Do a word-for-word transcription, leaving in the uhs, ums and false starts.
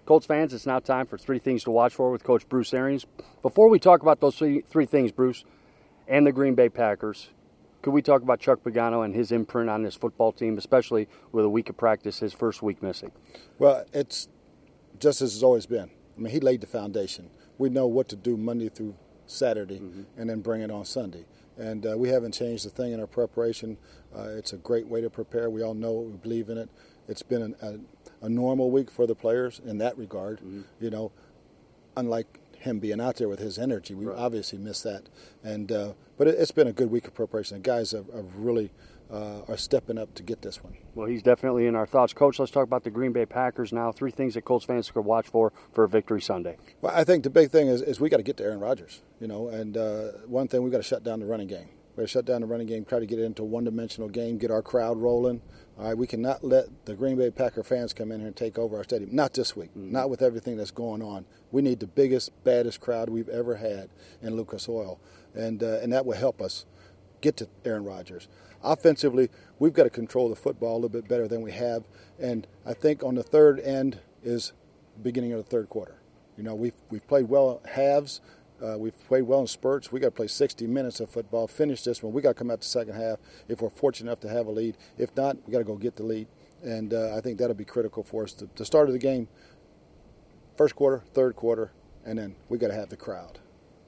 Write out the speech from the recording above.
Colts fans, it's now time for three things to watch for with Coach Bruce Arians. Before we talk about those three, three things, Bruce, and the Green Bay Packers, could we talk about Chuck Pagano and his imprint on this football team, especially with a week of practice, his first week missing? Well, it's just as it's always been. I mean, he laid the foundation. We know what to do Monday through Saturday mm-hmm. and then bring it on Sunday. And uh, we haven't changed a thing in our preparation. Uh, it's a great way to prepare. We all know it. We believe in it. It's been an, a, a normal week for the players in that regard. Mm-hmm. You know, unlike him being out there with his energy, we right. obviously missed that. And uh, but it, it's been a good week of preparation. The guys have, have really uh, are stepping up to get this one. Well, he's definitely in our thoughts. Coach, let's talk about the Green Bay Packers now. Three things that Colts fans could watch for for a victory Sunday. Well, I think the big thing is, is we got to get to Aaron Rodgers. You know, and uh, one thing, we've got to shut down the running game. We've got to shut down the running game, try to get it into a one-dimensional game, get our crowd rolling. All right, we cannot let the Green Bay Packer fans come in here and take over our stadium. Not this week. Mm-hmm. Not with everything that's going on. We need the biggest, baddest crowd we've ever had in Lucas Oil, and uh, and that will help us get to Aaron Rodgers. Offensively, we've got to control the football a little bit better than we have, and I think on the third end is beginning of the third quarter. You know, we've we've played well at halves. Uh, we've played well in spurts. We got to play sixty minutes of football, finish this one. We got to come out the second half if we're fortunate enough to have a lead. If not, we got to go get the lead, and uh, I think that'll be critical for us. To, the start of the game, first quarter, third quarter, and then we got to have the crowd.